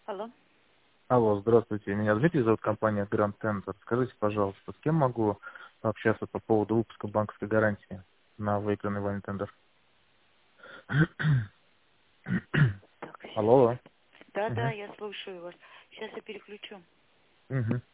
Алло. Алло, здравствуйте. Меня Дмитрий зовут, компания Grand Center. Скажите, пожалуйста, с кем могу пообщаться по поводу выпуска банковской гарантии на выигранный вами тендер? Так, сейчас. Алло. Да, Угу. я слушаю вас. Сейчас я переключу. Угу.